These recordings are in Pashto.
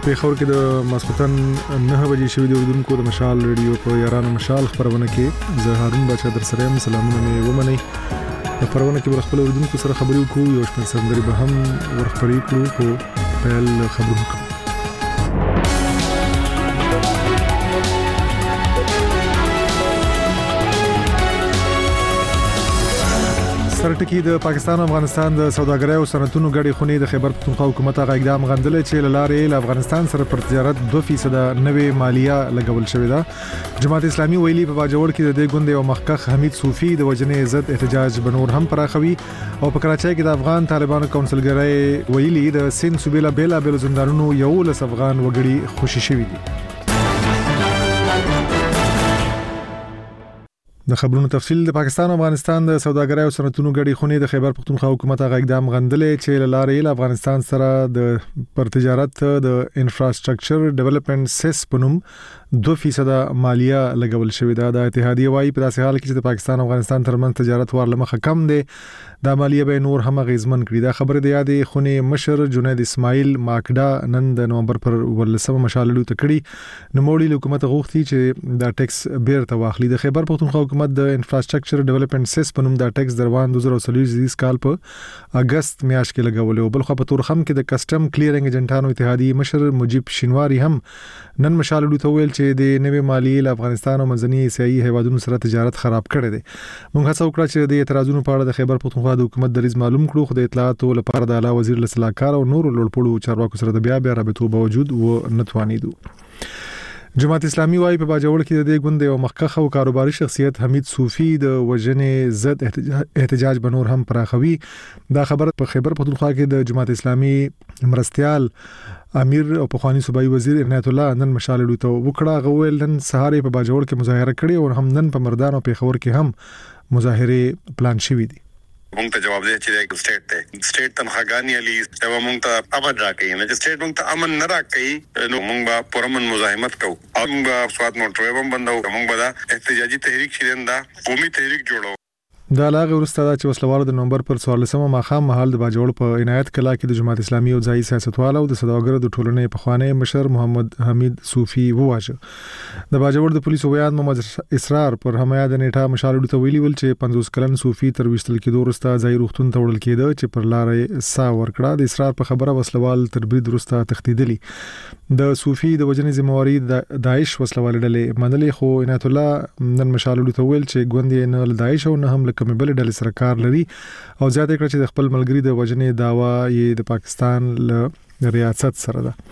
پیښور کې د ماسختن 9 بجې شوې د اردوونکو د مشال ریډیو په یارانه مشال خبرونه کې زه هارون بچا در سره یم. سلامونه مې ومنئ. په خبرونه کې ورخپل اردوونکو سره خبرې وکړو، یو شپږ سندرې به هم ورخپرې کړو. په پیل خبرونه کوو. سرټکی د پاکستان او افغانستان د سوداګرۍ او صنعتونو غړي خونې د خیبر پختونخوا حکومت هغه اقدام غندلې چې لاره له افغانستان سره پر تجارت 2% نوې مالیه لګول شوې ده. جماعت اسلامي ویلي په باجوړ کې د دې ګوند او مخکخ حمید صوفي د وجنې عزت احتجاج بنور هم پراخوي او په کراچۍ کې د افغان طالبانو کونسلګرۍ ویلي د سین صوبې لا بیل زندانونو یو لس افغان وګړي خوشي شوي دي. د خبرونو تفصیل. د پاکستان او افغانستان د سوداګرۍ او صنعتونو غړي خونې د خیبر پختونخوا حکومت هغه اقدام غندلې چې لاره له افغانستان سره د پر تجارت د انفراستراکچر ډیولپمنٹ سیس پنوم 2% مالیه لګول شوې ده. د اتحادیه وايي په داسې حال کې چې د پاکستان او افغانستان ترمنځ تجارت ورلمخه کم دی، د مالیه به نور هم غیزمن کړي. دا خبره د یادې خونې مشر جنید اسماعیل ماکډا نن د نومبر پر 18 مشاللو تکړي نوموړي حکومت غوښتي چې دا ټیکس بیرته واخلي. د خیبر پختونخوا حکومت د انفراستراکچر ډیولپمنٹ سیس پنوم دا ټیکس دروان 2023 کال په اگست میاشت کې لګول او بل خو په تورخم کې د کسٹم کلیرینګ ایجنټانو اتحادیه مشر مجيب شینواری هم نن مشاللو ته ویل چې د نوې مالیې له افغانستان او منځني اسیایي هیوادونو سره تجارت خراب کړي دي. موږ هڅه وکړه چې د اعتراضونو په اړه د خیبر پختونخوا د حکومت دریځ معلوم کړو، خو د اطلاعاتو لپاره د اعلی وزیر لسلاکار او نور لوړپوړو چارواکو سره د بیا رابطو باوجود و نتوانیدو. جماعت اسلامي وايي په باجوړ کې د دې ګوند او مخکخ او کاروباري شخصیت حمید صوفي د وجنې ضد احتجاج بنور هم پراخوي. دا خبر په خیبر پختونخوا کې د جماعت اسلامي مرستيال امیر او پخوانی صوبایي وزیر عنایت الله نن مشاللو ته وکړه. غویل نن سهار په باجوړ کې مظاهره کړې او هم نن په مردان او پیښور کې هم مظاهره پلان شوې دي. مونږ ته جواب دی چې سټیټ تنخواګانی علي دا مونږ ته امن راکړي نه چې سټیټ مونږ ته امن نه راکړي نو مونږ به پرمن مزاحمت کوو او موږ سواد موټر هم بندو. مونږ به دا احتجاجي تحریک شیرنده قومي تحریک جوړو. دا لاغه ورسته چې وسلوال د نومبر پر 14 ماخام محل د باجوړ په عنایت کلا کې د جماعت اسلامي او ځای سیاستوالو د سوداګرو د ټولنې په خوانې مشر محمد حمید صوفي وواژه. د باجوړ د پولیسو ویان محمد اسرار پر همیا د نیټه مشاللو ته ویلي ول چې 50 کلن صوفي تر وشتل کې ورسته ځای روختون ته وړل کېده چې پر لارې سا ورکړه. د اسرار په خبره وسلوال تر برید ورسته تختیدلی. د صوفي د وجنې ذمہواری د داعش وسلوال ډلې منلې، خو عنایت الله نن مشاللو ته ویل چې ګوندې نه داعش او نه هم کومې بل ډلې سره کار لري او زیاته کړ چې د خپل ملګری د وجنې داوا یې د پاکستان له ریاست سره ده.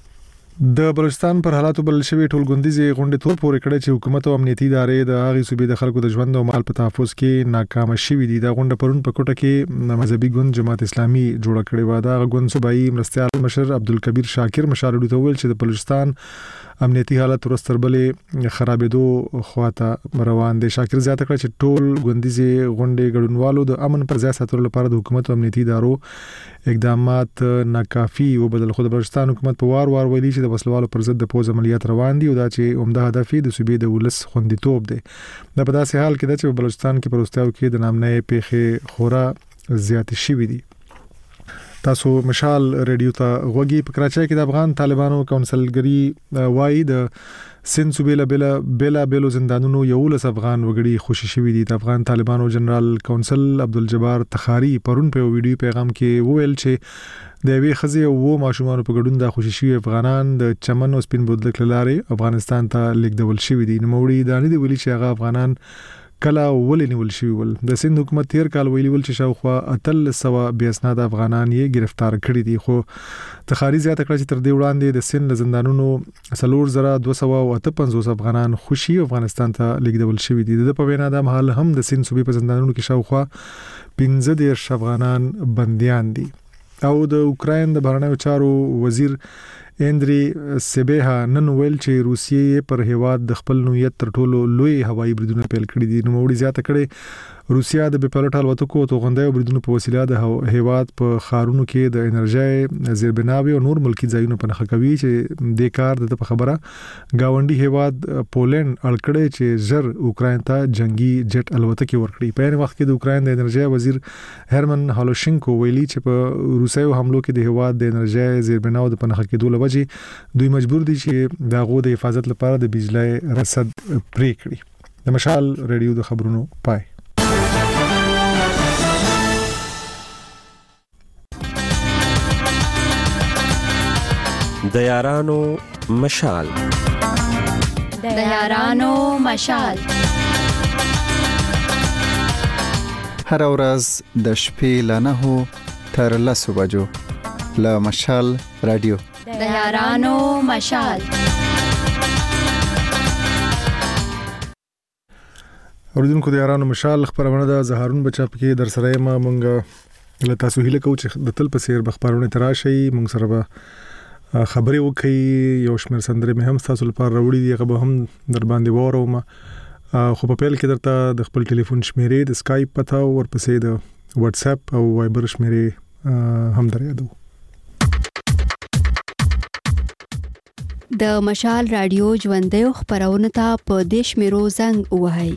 د بلوچستان پر حالاتو بل شوی ټولګوندیزي غونډه تور پورې کړې چې حکومت او امنیتي ادارې د هغې صوبې د خلکو د ژوند او مال په تحفظ کې ناکام شوي دي. دا غونډه پرون په کوټه کې مذهبي ګوند جماعت اسلامي جوړه کړې و. دا غوند صوبایي مرستيال مشر عبدالکبیر شاکر مشاللو ته ویل چې د بلوچستان امنیتي حالت ورستربلې خرابېدو خواته روان دي. شاکر زیاته کړ چې ټول ګوندیزي غونډې ګډونوالو د امن پر ځای ساتلو لپاره د حکومت او امنیتي ادارو اقدامات ناکافي وبدل. خو د بلوچستان حکومت په وار ویلي چې د وسلوالو پر ضد د پوز عملیات روان دي او دا چې عمده هدف د صوبې د ولس خوندیتوب دی. دا په داسې حال کې ده چې په بلوچستان کې پروستاو کې د نامنې پیښې خورا زیات شوي دي. تاسو مشال ریډیو ته غوږی. په کراچۍ کې د افغان طالبانو کونسلګری وايي د سند صوبې بیل زندانونو یو لس افغان وګړي خوشي شوي دي. د افغان طالبانو جنرال کونسل عبدالجبار تخاری پرون په ویډیو پیغام کې وویل چې د یوې ښځې او ماشومان په ګډون د خوشي شوي افغانان د چمن او سپین بولدک لارې افغانستان ته لیږدول شوي دي. نوموړي دا نه دی ویلي چې هغه افغانان کله ولې نیول شوي ول. د سند حکومت تیر کال ویلي ول چې شاوخوا 300 بې اسناد افغانان یې گرفتار کړي دي. خو تخاری زیاته کړه چې تر دې وړاندې د سند زندانونو 4258 افغانان خوشي افغانستان ته لیږدول شوي دي. د په وینا د مهال هم د سند صوبې په زندانونو کې شاوخوا 15 افغانان بنديان دي. او د اوکراین د بهرنیو چارو وزیر اندری سبیها نن ویل چې روسیې پر هیواد د خپل نوعیت تر ټولو لوی هوایي بریدونه پیل کړي دي. نو موږ زیاته کړي روسیا د بپلټ الوتکو او توغندۍ بریدونو په وسیله د هیواد په خارونو کې د انرژي زیربناوي او نور ملکی ځایونو په نخښه کوي چې د کار د خبره گاونډي هیواد پولند اړکړې چې زر اوکرين ته جنگي جټ الوتکې ورکړي. په هر وخت کې د اوکرين د انرژي وزیر هرمن هالوشینکو ویلي چې په روسیو حملو کې د هیواد د انرژي زیربناو د پنهخه کېدو لوجې دوی مجبور دي چې د غو د حفاظت لپاره د بجلی رصد پرې کړي. د مشال رادیو د خبرونو پای. د یارانو مشال هر ورځ د شپې له 9 تر 10 بجو له مشال رادیو د یارانو مشال. اوریدونکو د یارانو مشال خبرونه د زهرون بچا پکې در سره ما مونږ له تاسو هیله کوو چې د تل په سیر بخبرونه تراشي مونږ سره به خبرې وکړي. یو شمېر سندرې مې هم تاسو لپاره راوړي دي هغه به هم در باندې وروم. خو په پیل کې درته د خپل ټلیفون شمیرې د اسکایپ پته او ورپسې د واتس اپ او وایبر شمیرې هم درېدو. د مشال رادیو ژوندۍ خبرونه ته په دیش میرو زنګ وهاي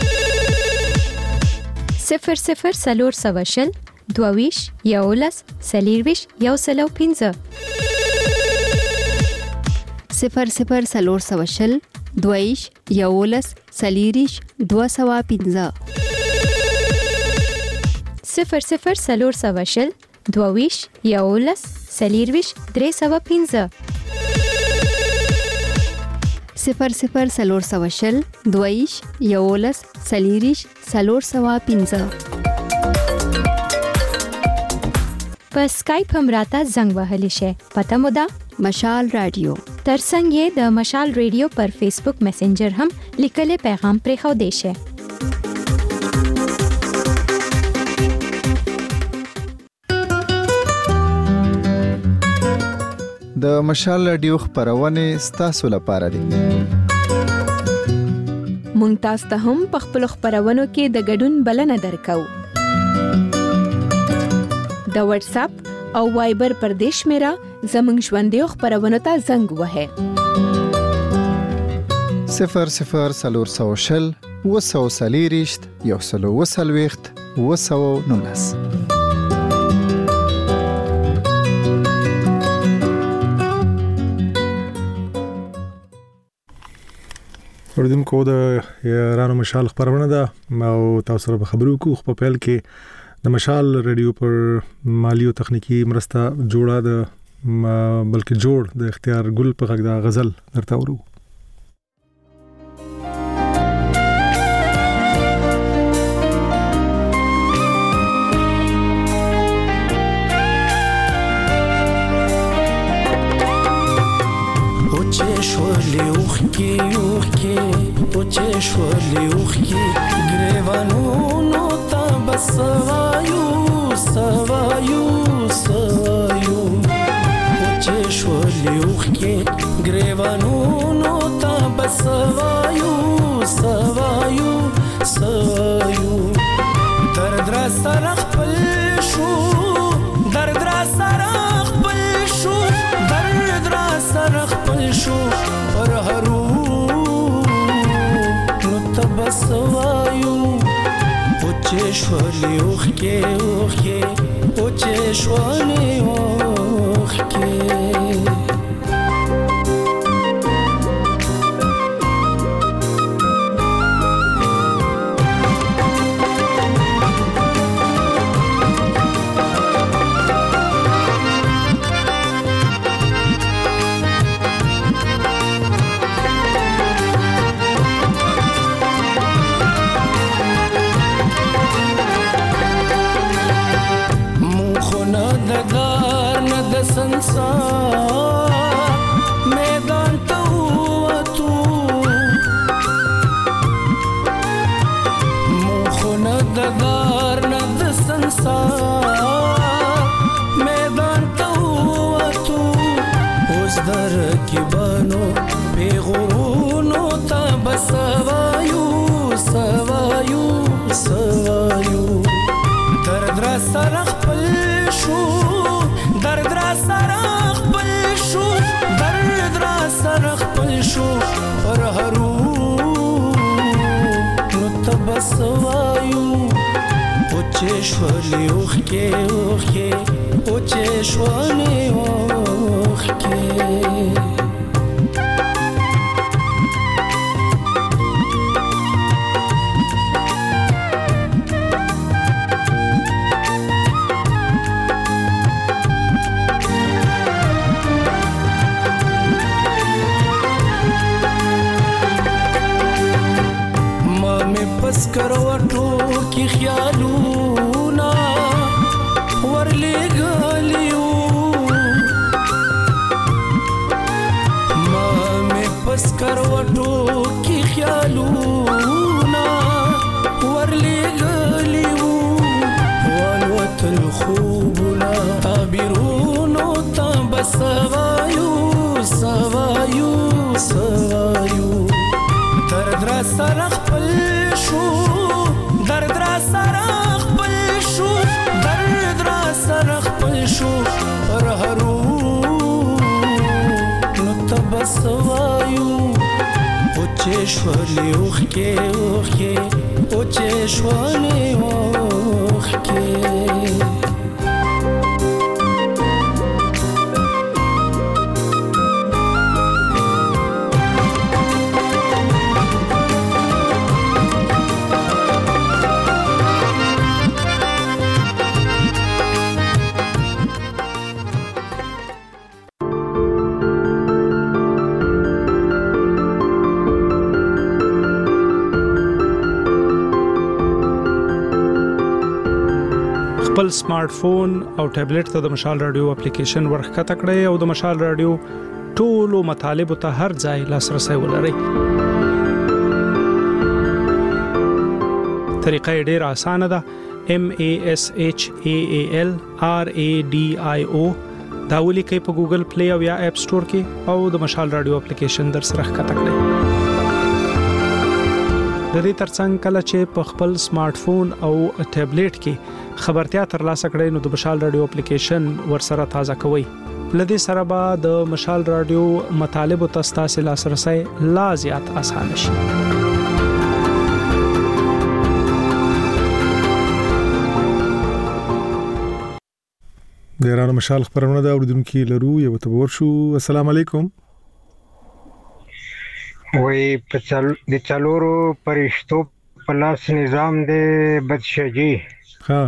00 سلور سواشل دوویش یولس سلیرویش یوسلو 15 00 سلور سواشل دویش یولس سلیریش 215 00 سلور سواشل دوویش یولس سلیرویش 315 00 سلور سواشل دویش یولس سلیریش 315 په سکایپ هم راته زنګ وهلی شي. پته مو ده مشال رادیو. ترڅنګ یې د مشال رادیو پر فیسبوک میسنجر هم لیکلي پیغام پرې خو دی شي. د مشال رادیو خبرونه ستاسو لپاره دي. مونږ تاسو ته هم په خپل خبرونو کې د ګډون بلنه درکو. د واتس اپ او وایبر پر دیش میرا زمنګ ژوندۍ خبرونه ته زنګ وهه 00 سلور سواشل وسو سلیریشت یوسلو وسلويخت وسو نونس. اوریدونکو د یارانو مشال خبرونه ده او تاسو سره خبرو کوو. په پیل کې د مشال رادیو پر مالی او تخنیکی مرسته جوړه ده بلکې جوړ د اختیار ګل په غږ د غزل درته ورو. संसार سره خپل شو درد را سره خپل شو درد را سره خپل شو پر هرو نو تبسوایو اوچې شولې اوخکې اوخکې اوچې شولې اوخکې پس کروټو کې خیالونه ورلګلیو ما مې پس کروټو کې خیالونه ورلګلیو والوتل خوبونه تعبیرونو تبسوایو سوایو سوایو درد را سره خپل شو درد را سره خپل شو درد را سره خپل شو پر هرو نو تبسوایو اوچې شولې اوخکې اوخکې اوچې شولې اوخکې خپل سمارټ فون او ټابلیټ ته د مشال رادیو اپلیکیشن ورخته کړئ او د مشال رادیو ټولو مطالب ته هر ځای لاسرسي ولرئ. طریقه ډېر اسانه ده. MASHALRADIO دا ولیکئ په ګوګل پلی او یا اپ سٹور کې او د مشال رادیو اپلیکیشن در سره ښکته کړئ. د دې ترڅنګ کله چې په خپل سمارټ فون او ټابلیټ کې خبرتیا ترلاسه کړئ نو د مشال رادیو اپلیکیشن ورسره تازه کوئ. لدې سره به د مشال رادیو مطالب او تاسو لاسرسي لا زیات آسان شي. د ایران مشال خبرونه دا اوریدونکو لرو یو ته ورشو. السلام علیکم. وای په چالورو پرشتو پلاس نظام دې بدشجی ها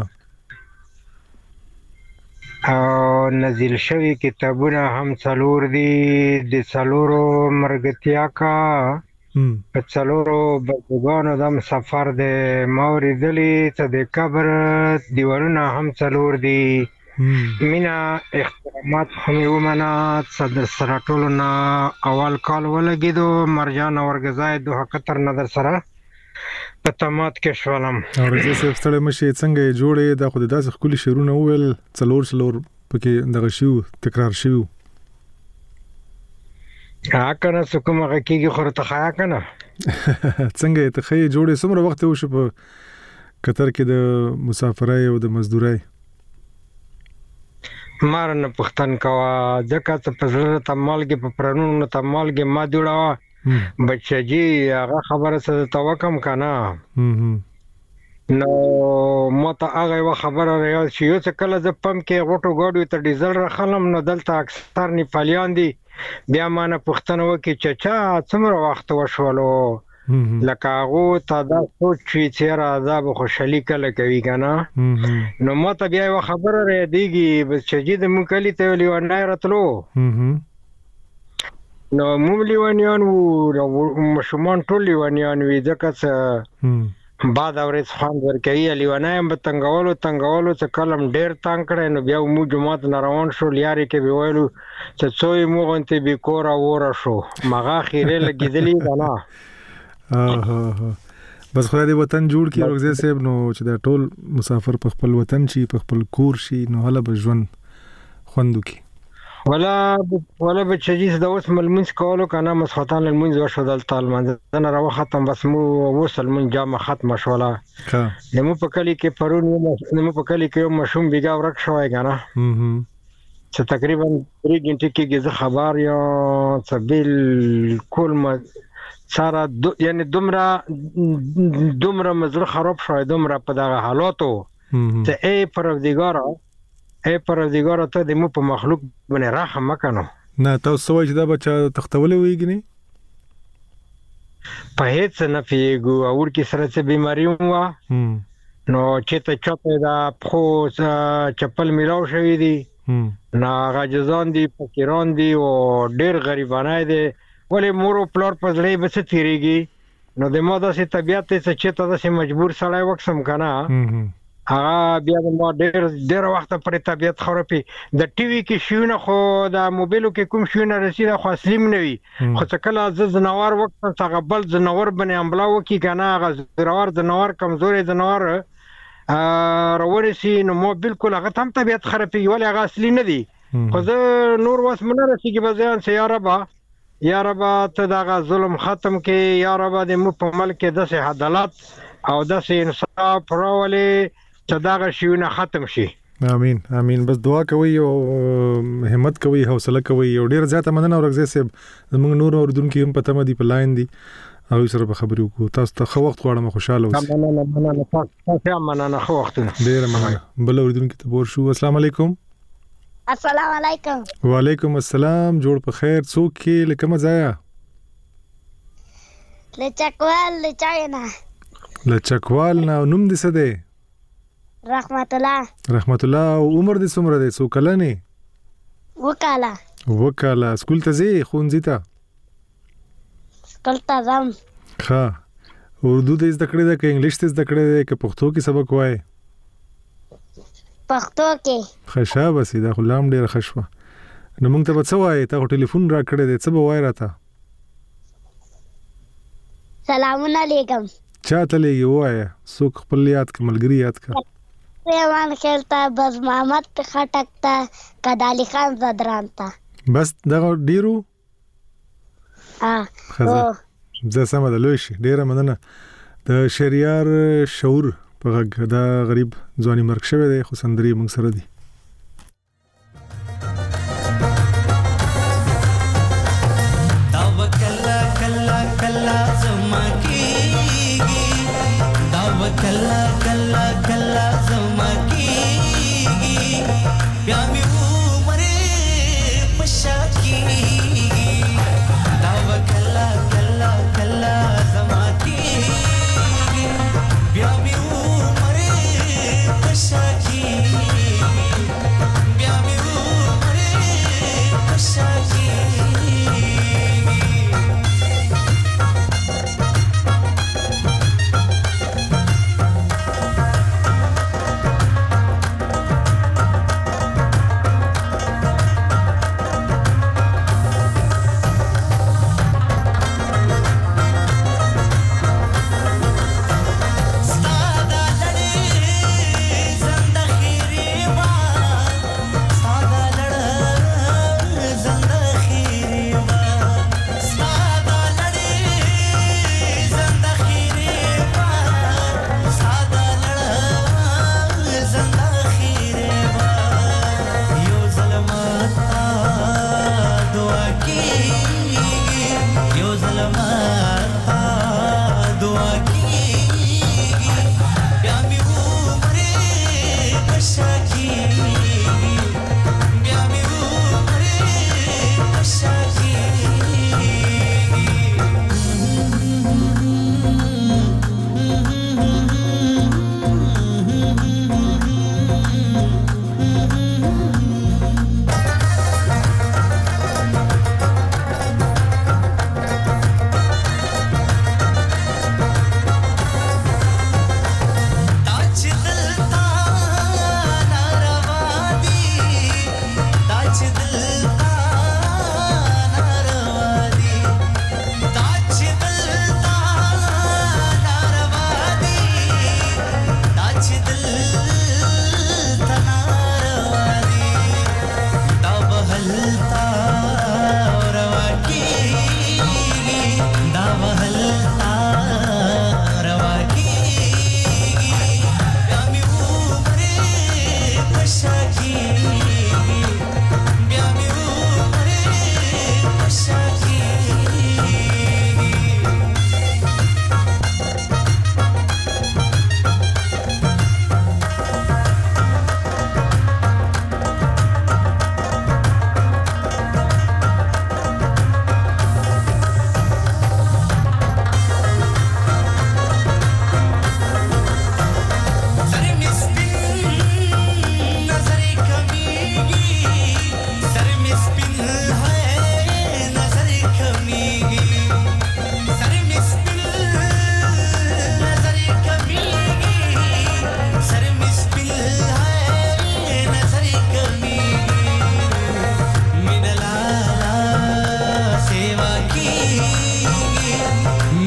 او نزل شوی کتابونه هم څلور دي د څلورو مرګتیا کا په څلورو بزګانو د سفر د موریدلی ته د قبر دیوالونه هم څلور دي. مینا احترامات هم ومنه صدر سره ټولنا اول کال ولګیدو مرجان ورګزای دوه قطر نظر سره په تمات کې شولم. اورځه ستړی مشي څنګه جوړې د خو داسې خولي شیرونه ویل څلور پکې دغه شیو تکرار شیو کنه سکه مغه کېږي خو ته خیا کنه څنګه ته خې جوړې سمره وخت وشو په قطر کې د مسافرای او د مزدورای مارنه پختن کوا ځکه ته په زړه ته مالګي په پرانونو ته مالګي ما جوړاوه بچجی هغه خبره څه توکم کنه نو ماته هغه خبره راځي چې یو څه کله ز پم کې غټو غاډو ته ډیزل راخلم نو دلته اکثر نیپالیان دي بیا مانه پښتنه وکي چچا څومره وخت وشولو لکه هغه ته دا سوچ چې عذاب خوشحالي کله کوي کنه نو ماته بیا یو خبره راځي بچجی د مکلی ته لیوانای راتلو نو موږ لیوانیان وو مشمان ټول لیوانیان وي ځکه څه بعد اورز خان ورکوي لیوانایم به تنگولو څه کلم ډیر تنگ کړي نو بیا موږ جماعت روان شو لیاري کې به ویلو چې څوی موږ ته به کور اوره شو مغه خیره لګیدلی نه بس خدای دې وطن جوړ کړي ورغزه صاحب نو چې دا ټول مسافر په خپل وطن شي په خپل کور شي نو هله به ژوند خوندو کی ولا بچی د اوس ملمنس کولو کنه مسخوتان المنز وشو دلته المنځ نه راو ختم بس مو وصل من جامه ختم شولا نمو په کلی کې پرون نمو په کلی کې مشوم بیګا ورک شوای کنه چې تقریبا 3 غنټه کې زه خبر یا تبل کول ما سارا یعنی دومره مزر خراب شوی دومره په دغه حالاتو ته ای پروردگار ته د مو په مخلوق باندې رحم وکړو نه تاسو وایي چې دا بچا تختولې ویګنی په هیڅ نه پیګو او ورکی سره څه بیماری و نو چې ته چاته دا خو چپل میلاو شوی دی نه غاجزان دي فقیران دي او ډیر غریبانه دي ولې مور او پلار په ځلې بس تیریږي نو د ماده سي طبيعت ته چې ته د مجبور سړی وکسم کنه بیا د ما ډېر وخت پر طبيعت خرابي د ټي وي کې شونه خو د موبایلو کې کوم شونه رسیده خو اسلام نه وي خو څه کله ز زنوار وخت څنګه بل زنوار باندې عمله وکي کنه غ زنوار کمزوري زنوار راورسي نو مو بالکل هغه هم طبيعت خرابي ولا هغه اصلي نه دي خو زه نور واس منه رسیږي بزیان سي یا رب ته دا ظلم ختم کې یا رب د مو په ملک د سه عدالت او د سه انصاف راولي چې دا شیونه ختم شي امين امين بس دعا کوي او همت کوي حوصله کوي او ډیر زیاته مننه ورغزه سه موږ نور اوردونکو هم پته مدي په لاین دي او سره به خبرې وکړو تاسو ته خو وخت غواړم خوشاله اوسئ مننه خو وخت ډیر مننه بل اوردونکو ته ور شو السلام علیکم السلام علیکم وعلیکم السلام جوړ په خیر څوک کې لکه مزایا لچکوال نه نوم دې څه دی رحمت الله او عمر دې څومره دی څو کلنې وکاله سکول ته ځې ښوونځي ته سکول ته ځم ښه اردو دې زده کړې ده که انګلیش دې زده کړې ده که پښتو کې سبق وایې پښتو کې خشا بس دا خو لام ډېره ښه شوه نو موږ ته به څه وایې تا خو ټلیفون را کړی دی څه به وایې راته سلامونه علیکم چا ته لیږي ووایه څوک خپل یاد که ملګري یاد که پیمان خیل ته بز محمد خټک ته کدالی خان زدران ته بس دغه ډیرو زه سمه ده لوی شي ډېره مننه د شهریار شعور په غږ دا غریب ځواني مرګ شوی دی خو سندرې موږ سره دي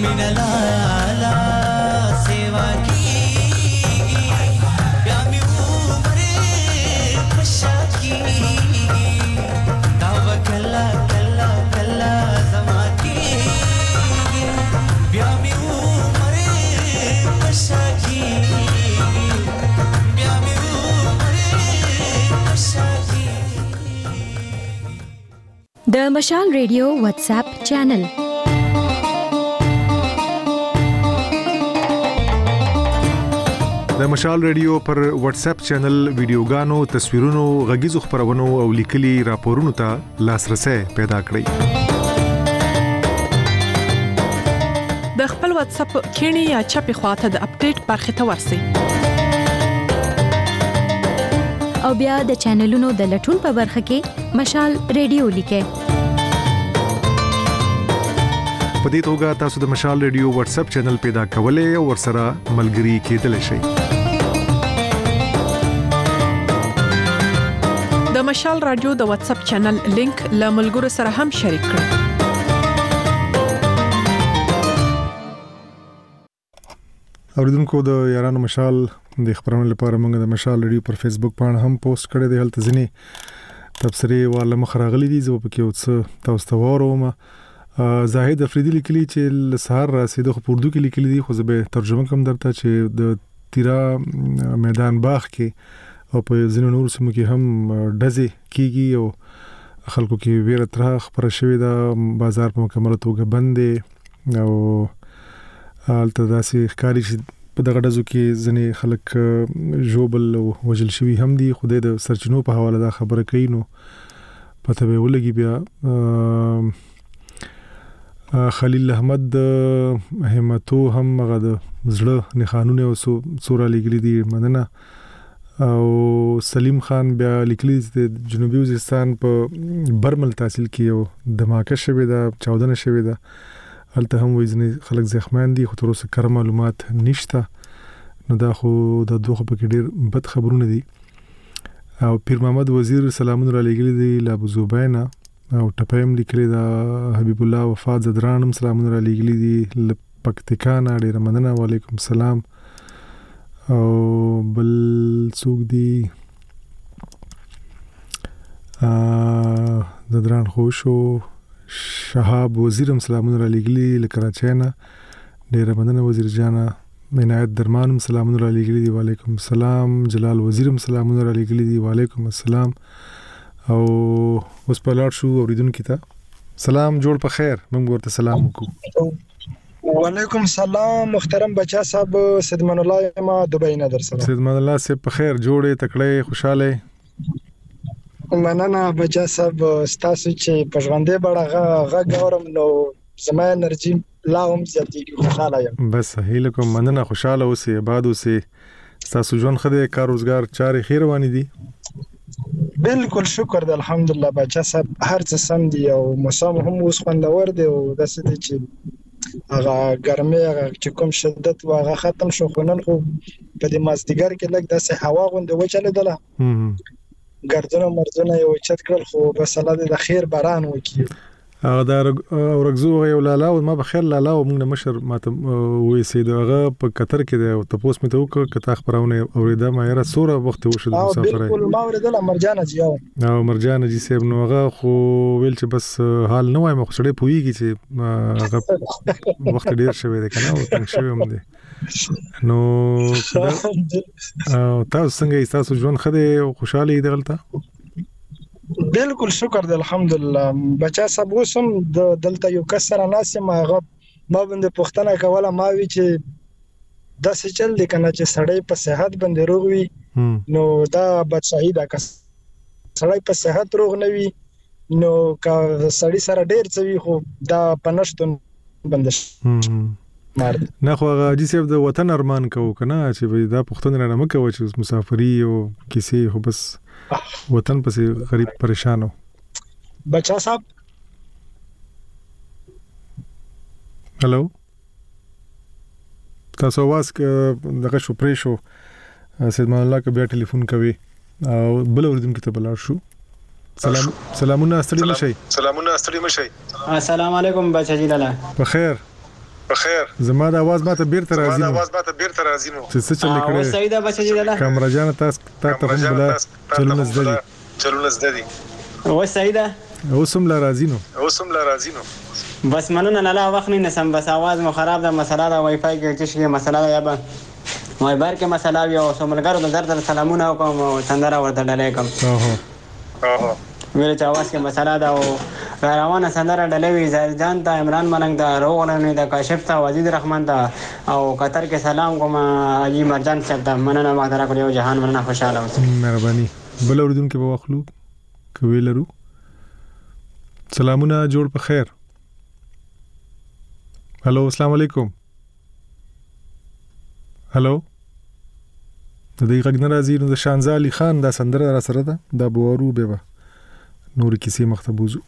मिनलाला सेवा की प्यामी उमरे खुशा की दावा कल्ला कल्ला कल्ला जमा की प्यामी उमरे खुशा की प्यामी उमरे खुशा की د مشال ریډیو واتساپ چینل د مشال ریډیو پر واتس اپ چینل ویډیوګانو، تصویرونو، غږیزو خبرونو او لیکلي راپورونو ته لاسرسي پیدا کړئ. د خپل واتس اپ کینی یا چپی خواته د اپډیټ برخه ته ورسی او بیا د چینلونو د لټون په برخه کې مشال ریډیو لیکه. په دې توګه تاسو د مشال ریډیو واتس اپ چینل پیدا کولای او ورسره ملګري کېدلی شئ. د مشال رادیو د واتس اپ چینل لینک له ملګرو سره هم شریک کړئ. اوریدونکو د یارانو مشال د خبرونو لپاره موږ د مشال ریډیو پر فیسبوک باندې هم پوسټ کړی دی. هلته ځینې تبصرې والا مخراغلي دي، زه په کې اوس تاسو ته واورم. زاهد افریدی لیکلی چې سحر رسیدو خو اردو کې لیکلی دي، خو زه به ترجمه کوم درته چې د تیرا میدان باغ کې او په ځینو نور سیمو کې هم ډزې کیږي او خلکو کې ویره تر خبره شوې ده. بازار په مکمل توګه بند دی او البته داسې ښکاري چې په دغه ډزو کې ځینې خلک ژوبل او وژل شوي هم دي. خو د سرچینو په حواله دا خبره کوي، نو پته به ولګي. بیا خلیل احمد همتو هم هغه د زړه نښانونه او سوره لیکلي دي، مننه. او سلیم خان بیا لیکلي د جنوبي وزیرستان په برمل تحصیل کې یو دماکه شوې ده، چاودنه شوې ده. هلته هم وایي ځینې خلک زخمیان دي، خو تر اوسه کره معلومات نشته. نو دا خو د دوه په کې ډېر بد خبرونه دي. او پیر محمد وزیر سلامونه را لېږلي دي له ابو زبینه او ټپیم لیکلي دا. حبیب الله وفات زدرانم سلامونه را لېږلي دي له پکتیکا. ډېره مننه، وعلیکم السلام. او بل څوک دي؟ زدران خوشو شهاب وزیرم سلامونه را لېږلي له کراچۍ نه. ډېره مننه وزیر جانا. عنایت درمانم سلامونه را لېږلي دي، وعلیکم السلام. جلال وزیرم سلامونه را لېږلي دي، وعلیکم السلام. او اوس په لاړ شو اوریدونکو ته سلام جوړ په خیر. موږ ورته سلام وکړو. وعلیکم السلام محترم بچا صاحب، سیدمان الله ما دبی نه در سره. سیدمان الله صاحب په خیر جوړې تکړه خوشاله. مننه بچا صاحب، ستاسو چې په ژوندې بڑا غږ اورم نو زما انرژي لا هم زیاتېږي، خوشاله یم. بس هیله کوم، مننه، خوشاله اوسئ، آباد اوسئ. ستاسو ژوند خدای کار روزګار چارې خیر روانې دي؟ بالکل شکر دی الحمدلله بچا صاحب، هر څه سم دي او موسم هم اوس خوندور دی او داسې دي چې هغه ګرمي هغه چې کوم شدت واغه ختم شو. خو نن خو په دې مازدیګر کې لږ داسې هوا غونډه وچلیدله، ګردونه مرزونه یو چت کړل، خو بس الله دې د خیر باران وکړي. هغه دا ورغزو یو لالا او ما بخیر لالا او موږ مشر ماته وې سید هغه په قطر کې دی او تاسو مې ته وکړه کته خبرونه اوریدا ما یې را سوره وخت وشو د مسافرای. بالکل ما اوریدل مرجان جی او مرجان جی صاحب نو هغه خو ویل چې بس حال نه وای مخ سړې پويږي چې هغه وخت ډیر شوی دی کنه او څنګه شوی هم دی. نو تاسو څنګه تاسو ژوند خده خوشاله دي دلته؟ بالکل شکر دی الحمدلله بچا صاحب. وسم دلته یو کسر ناس ما هغه ما باندې پښتنه کوله، ما وی چې داسې چل دي کنه چې سړی په صحت باندې روغ وي نو دا بچای دا کس سړی په صحت روغ نه وي نو کا سړی سره ډیر څه وي خو دا پنشتون باندې نه خو غاجي صاحب د وطن ارمان کوو کنه چې دا پښتون نه مکو چې مسافری او کسی خو بس وطن پسې غریب پریشانو. بچا صاحب هلو تاسو واس دغه شو پرې شو سیدمان الله که بیا ټلیفون کوي او بل اوریدونکو ته بلار شو. سلامونه ستړي مشي. السلام علیکم بچا جی لاله. په خیر. بخیر زما د आवाज ماته بیرته راځي زما د आवाज ماته بیرته راځي نو څه چل کړی او سیدا بچی دی کیمرا جان تاسو ته بلا چلونه زده دي او سیدا اوسم لا راځي نو بس مننه لاله وخت نه سم بس आवाज مو خراب ده مسله ده وای فای کې چې مسله ده یا به وای بار کې مسله وي او سملګرو د در سلامونه کوم او څنګه ورته ډلې کوم ویل چې आवाज کې مسله ده او روانه سندره ډلوي ځان ته عمران ملنګ ته روغلنه د کاشف ته وزید رحمان ته او قطر کې سلام کوم اجي مرجان صاحب ته مننه ما درا کړو جهان مننه خوشاله اوسئ مهرباني بل اوردون کې به واخلو کوي لرو سلامونه جوړ په خیر هلو السلام علیکم هلو د دې غږ نه راځي نو د شانزه علي خان دا سندره را سره ده دا بوارو به نور کیسې مختبوزو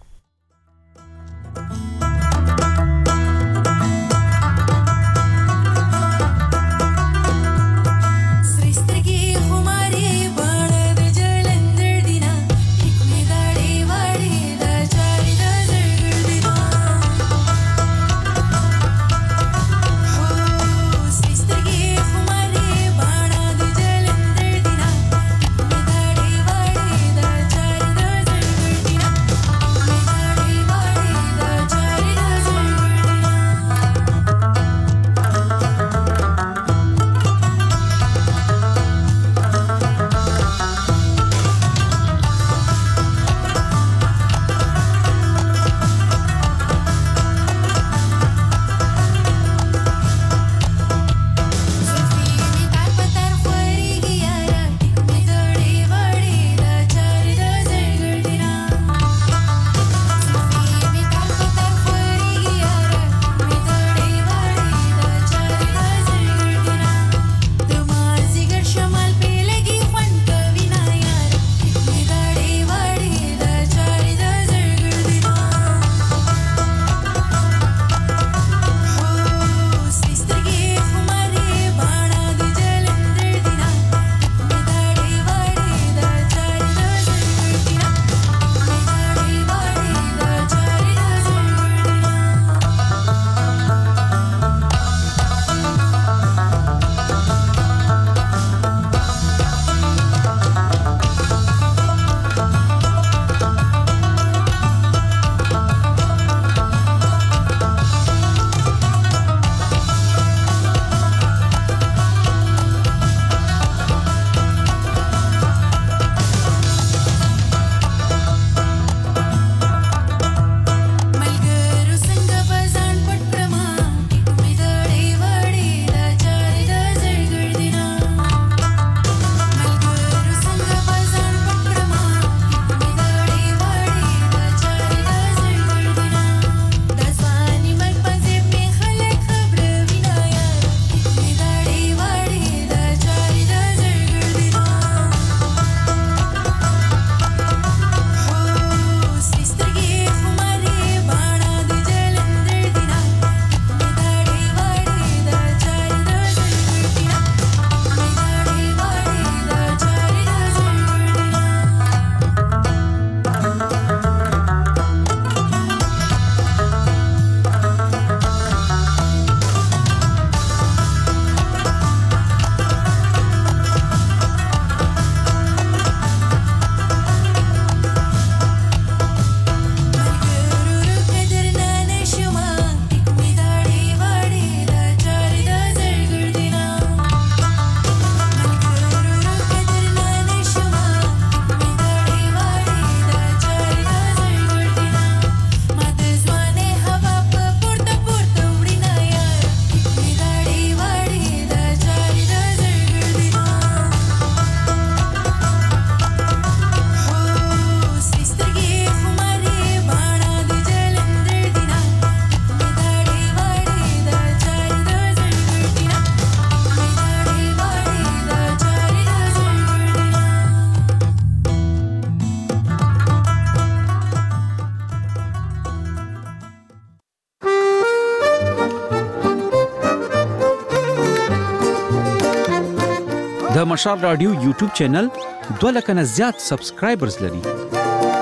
د مشال رادیو یوټیوب چینل 2 لک نه زیات سبسکرایبرز لري.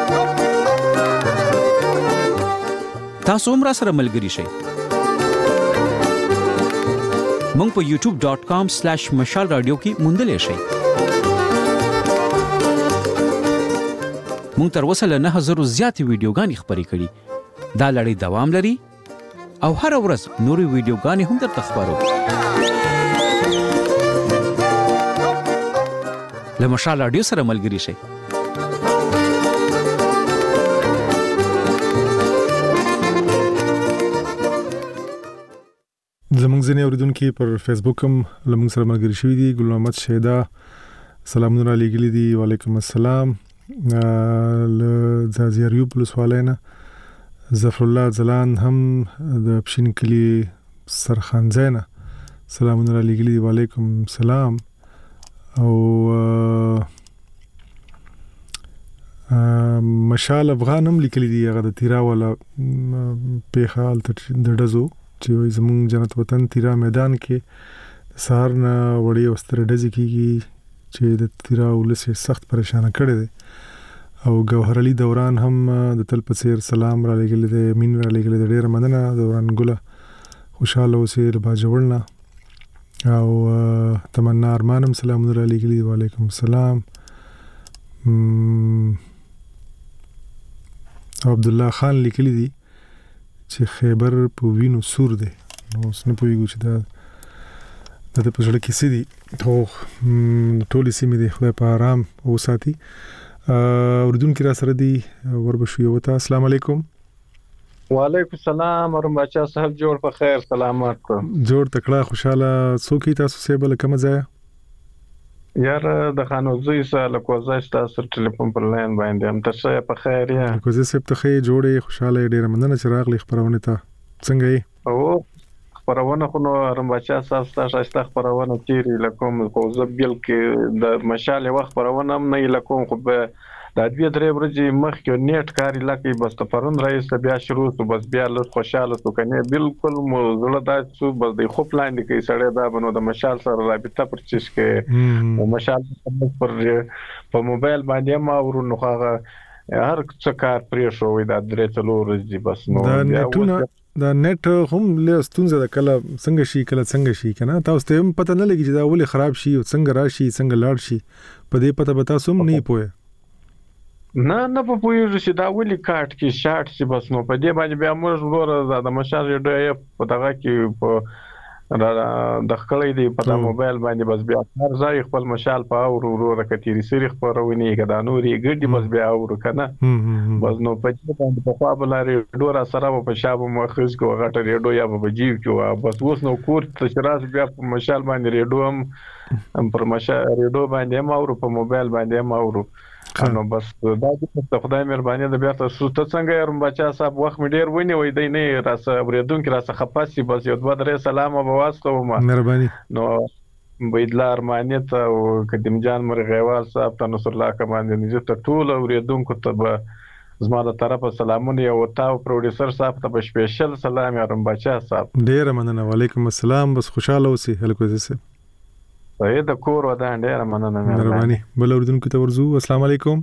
تاسو هم را سره ملګری شئ. مونږ په youtube.com/mashalradio کې موندلې شئ. مونږ تر اوسه له 9000 زیاتې ویډیوګانې خپرې کړې. دا لړۍ دوام لري او هر ورځ نورې ویډیوګانې هم درته خبرو. له مشال رادیو سره ملګري شئ. زموږ ځینې اوریدونکو پر فیسبوک هم لمونږ سره ملګري شوي دي. ګل محمد شهدا سلامونه علیکم دي. وعلیکم السلام. ل زازیریوب لسوالینا ظفر الله زلان هم د پښین کلی سرخانزینا سلامونه علیکم دي. وعلیکم السلام. او مشال افغان هم لیکلي دي هغه د تیرا ولا پیخال د ډزو چې زموږ جنت وطن تیرا میدان کې سهار نه وړي وستر ډزې کیږي چې د تیرا ولس سخت پریشان کړي دي. او گوهر علي دوران هم د تل پسیر سلام را لګل دي. مين را لګل دي. ډېر مننه دوران ګله خوشاله اوسې باجوړنا. او تمنا ارمانم سلامونه را لګل دي. وعلیکم السلام. عبد الله خان لیکلی دي چې خیبر په وینو سور دی. نو اوس نه پوهیږو چې دا د په ځړه کې سړي ټول سیمې دي. خدای په آرام وساتي. اوردونکو را سره دي وربشو یو ته. السلام علیکم. وعلیکم السلام ورحمت الله صاحب. جوړ په خیر سلامات جوړ تکړه خوشاله څوک تاسو سه بل کوم ځای یار د خانوزي سره کوزای تاسو ټلیفون پر لاین باندې هم تاسو په خیر یا کوزای سپ ته خیر جوړې خوشاله ډېر مننه چې راغلی خبرونه ته. څنګه یې او خبرونه خو نو رمباچا تاسو خبرونه تیری لکوم خو زبیل کې د مشال وخت خبرونه هم نه لکوم خو به د دې درې ورځې مخکې نیټ کاری لکه بس ته پرون رئیس بیا شروع تو بس بیا له خوشاله تو کنه بالکل موزله داسو بس د خو پلان دی کې سړی دا بنو د مشال سره رابطه پرچیز کې مشال پر په موبایل باندې ما ورونو هغه هر څه کار پرې شو وي دا درې څلور ورځې بس نو دا نیټ هم له ستونزه د کله څنګه شي کنه تاسو ته هم پته نه لګی چې دا ولې خراب شي او څنګه راشي څنګه لاړ شي په دې پته به تاسو هم نه پوهه. نه په پوهیږي چې دا ولې کاټ کې شارټ شي بس نو په دې باندې بیا موږ ورور د مشال ریډیو په دغه کې په د خلې دی په موبایل باندې بس بیا هر ځای خپل مشال په ورور کتيري سری خبرونه کدا نوري ګډي بس بیا ور کنه بس نو په دې باندې په خپل ریډیو را سره په شابه مخز کو غټ ریډیو یا په جیب کې بس اوس نو کور ته شراز بیا په مشال باندې ریډیو هم پر مشال ریډیو باندې ما ور په موبایل باندې ما ور نو بس دا د خدای مهرباني د بیا تاسو ته څنګه يرم بچا صاحب وخت مې ډیر ونی وای دی نه راسه بریدونکو راسه خپاسي بس یو دوه درې سلام او واسطه ما مهرباني نو بيدلار مانیت او قدیم جان مرغیوال صاحب ته نصر الله کمانډ نيزه ته ټول اوریدونکو ته زما د طرفه سلامونه او تاو پروډوسر صاحب ته سپیشل سلام يرم بچا صاحب. ډیر مننه. وعلیکم السلام. بس خوشاله اوسئ. هلکو زه د کور ودان ډیر مننه. مهرباني. بل اوردونکو ته ورزو. السلام علیکم.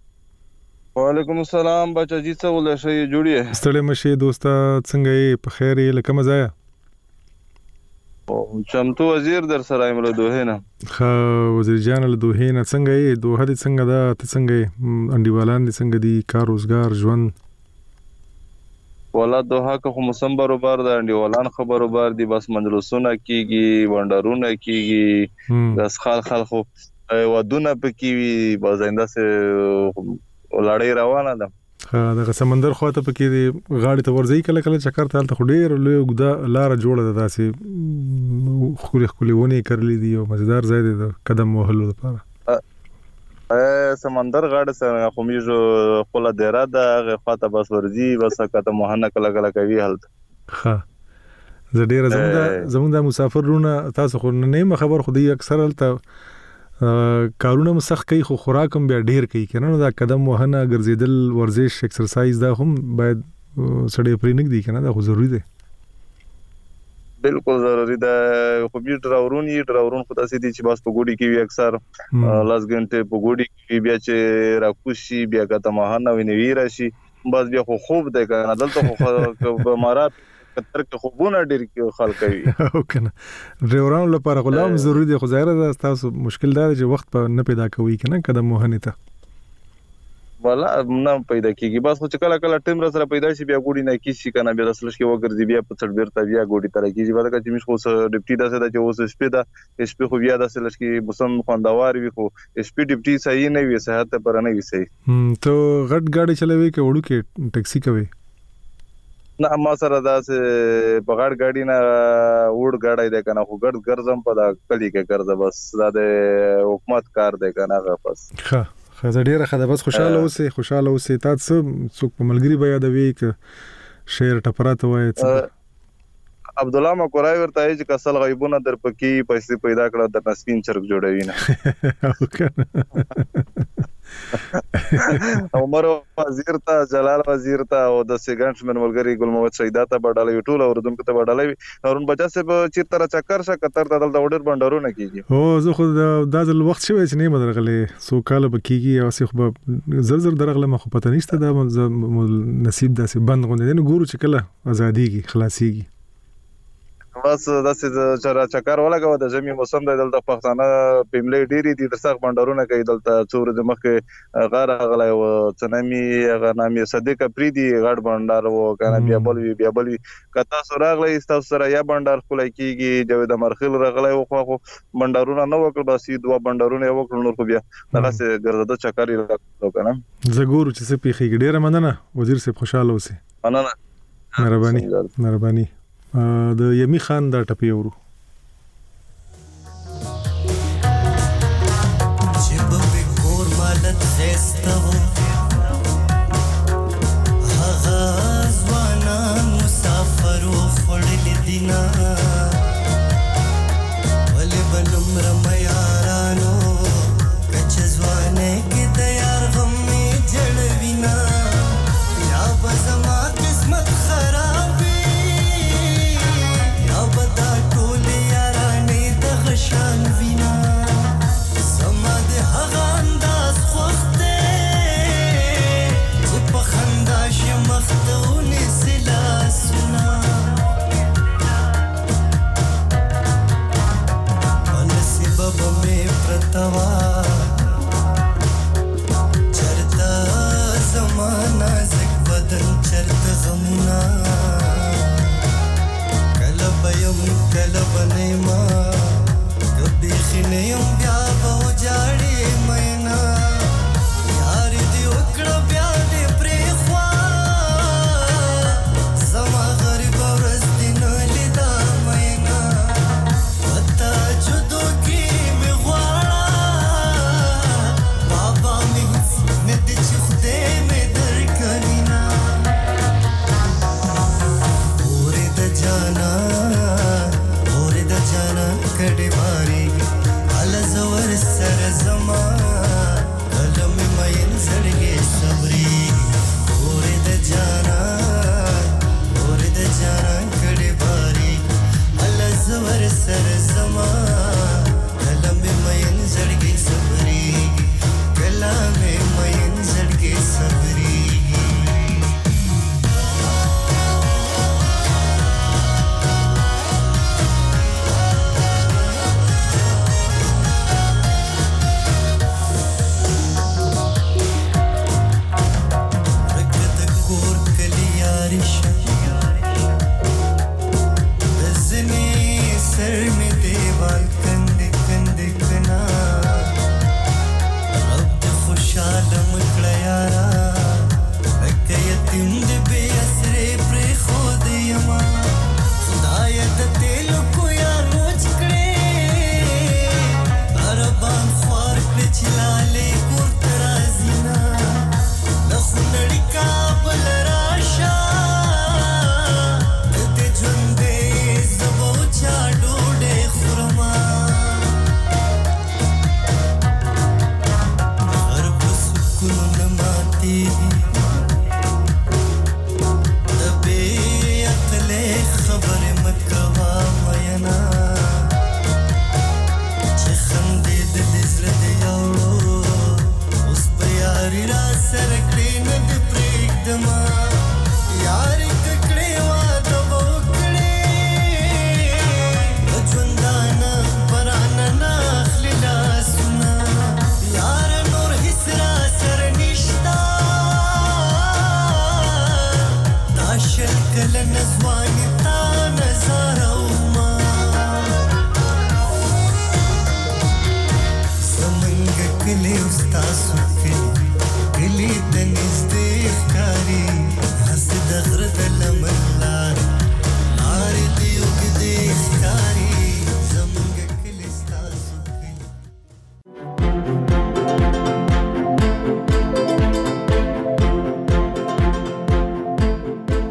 وعلیکم السلام بچا جی څه ولې شي جوړی ستړي مشه دوستا څنګه یې په خیر یې لکه مزایا او چمتو وزیر در سره ایمله دوه نه خا وزیر جان له دوه نه څنګه یې دوه دې څنګه دا ته څنګه انډیوالان دې څنګه دي کار روزګار ژوند ولا دوه که خو موسم برابر ده انډیوالان خبرو بار دي بس مجلسونه کیږي وندرونه کیږي داس خلخو ودونه پکې وي بازنده سه ولړۍ روانه ده. دا سمندر خواته پکې غاړي ته ورځي کله کله چکر ته ته ډېر لوی ګدا لار جوړه ده داسې خوري ونی کړلې دي او مزدار ځای دی قدم وهلو لپاره سمندر غاړه سره خو میجو خپل دیره ده هغه خواته بس ورځي بس کته مهنه کله کله کوي حالت ها زه ډېر زمونږ د مسافرونه تاسو خو نه خبر خو دی اکثر الته کارونه مسخ کوي خو خوراک هم بیا ډیر کوي کنه نو دا قدم وهنه ګرځیدل ورزش ایکسرسایز دا هم باید سړی پرې نه دی کنه دا خو ضروری دی. بالکل ضروری ده خو بیا ډراورون خو تاسو دي چې بس په ګوډي کې اکثر لاس غنټه په ګوډي کې بیا چې راکوشي بیا کته مهانه ویني راشي بس بیا خو خوب ده کنه دلته خو مارات قطر کې خوبونه ډیر کې خلک وي او کنه ډرایورانو لپاره غلام ضروری دی خو ظاهر ده تاسو مشکل دا چې وخت په نه پیدا کوي کنه قدم وهنه ته ولا نه پیدا کیږي بس خو چې کله کله ټیم را سره پیدا شي بیا ګوډی نه کیږي کنه بیا اصل شي وګرځي بیا په څړ بیرته بیا ګوډی تر کیږي بل چې مش خو ډیپټي داسه د چې اوس سپیدا سپی خو بیا داسه لشکي موسم خوندوار وي خو سپی ډیپټي صحیح نه وي صحت پر نه وي صحیح ته غټ گاډي چلوي کې وړو کې ټیکسي کوي نه ما سره داسه بغاړ گاډي نه وړ گاډي ده کنه خو ګرځ ګرځم په دا کلی کې ګرځه بس دا د حکومت کار ده کنه بس ښه خزه ډیره خده بس خوشاله اوسې تاسو څوک په ملګری بیا د وی ک شعر ټپراته وای عبد الله مقرای ورته چې کسل غیبونه در پکې پیسې پیدا کړه د نسبین چرګ جوړوي نه عمر وزیر ته جلال وزیر ته او د سیګنټ من ملګری ګل محمد شهیدا ته بډاله ټول اوردونکو ته بډاله اورن بچا سه چیرته را چکر شه کتر ته د وډر بندرونه کیږي هو زه خو د ځل وخت شوی چې نه مدرغله سو کال بکیږي او سه خو زر درغله مخ پته نشته د نصیب داسې بند غونډه نه ګورو چې کله ازاديږي خلاصيږي بس داسې چر چکر ولګو د زمي موسم د دلته پښتانه پیملې ډيري دي درڅخ بندرونه کوي دلته څور د مخه غار غلای او چنامي غنامي صدیق پریدي غړ بندر وو کنه بیا بل کتا سراغلې تاسو سره یا بندر خلای کیږي جوید مرخل رغلای او خو بندرونه نو وکړ بس دوه بندرونه وکړ نور خو بیا دغه سه ګرځاده چکر راکړو کنه زګور چې سپي خېګ ډیره مننه وزیر صاحب خوشاله اوسئ مننه مهرباني د یمی خان دا ټپی ورو جب به کور مالت خستو هغه ځوانان مسافر خړل دینا ولې بنم رمیارانو کچ ځوانه کې تیار غم جړوینا یا بزما قسمت خراب شان وینا سمد هغه انداز خوخته چې په خندا شمختونه سلا سنا ونصیب به پرتوا چرتا زمانہ زک بدن چرت غمنا کلب نیما بخنیم بیا به جاړي مینا یار دی وکړه بیا دې پرې خوا زما غریب ورځ دین لیدا مینا پتا جدو کې می غواړه بابا می نه دې چې خدای می درکړینا اورې د جانا کډې باري ال زور سر زم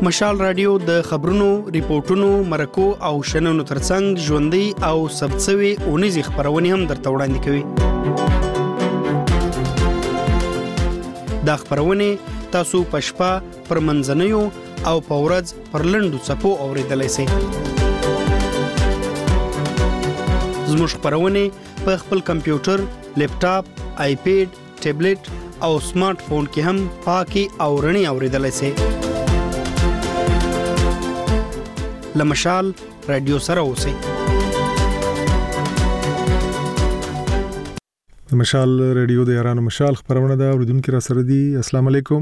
مشال رادیو د خبرونو، ریپورتونو، مرکو او شننو ترڅنګ ژوندۍ او ثبتسوي اونیزې خبرونه هم درته وړاندې کوي. دا خبرونه تاسو په شپه، پر منځنیو او په ورځ پر لنډو څپو اوریدلای شئ. زموږ خبرونه په خپل کمپیوټر، لیپټاپ، آیپیډ، ټابلیټ او سمارټ فون کې هم پاکي او رڼي اوریدلای شئ. لمشال رادیو سره اوسئ. مشال رادیو د یارانو مشال خبرونه ده. اوریدونکو را سره دي. السلام علیکم.